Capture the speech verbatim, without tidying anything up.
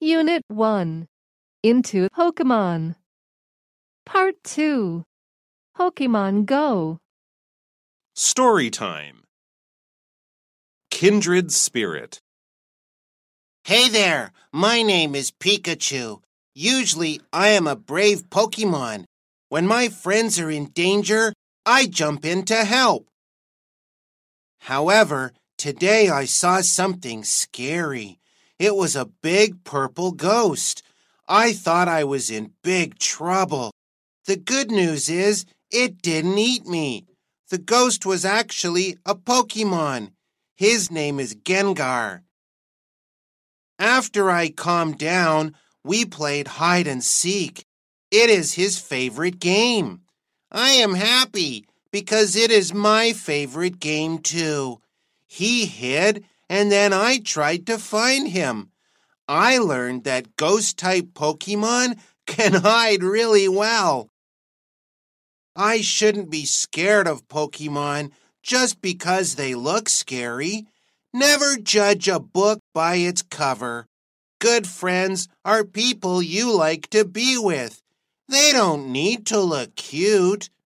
Unit one. Into Pokemon. Part two. Pokemon Go. Story time. Kindred Spirit. Hey there, my name is Pikachu. Usually, I am a brave Pokemon. When my friends are in danger, I jump in to help. However, today I saw something scary. It was a big purple ghost. I thought I was in big trouble. The good news is, it didn't eat me. The ghost was actually a Pokemon. His name is Gengar. After I calmed down, we played hide and seek. It is his favorite game. I am happy because it is my favorite game too. He hid and then I tried to find him. I learned that ghost-type Pokemon can hide really well. I shouldn't be scared of Pokemon just because they look scary. Never judge a book by its cover. Good friends are people you like to be with. They don't need to look cute.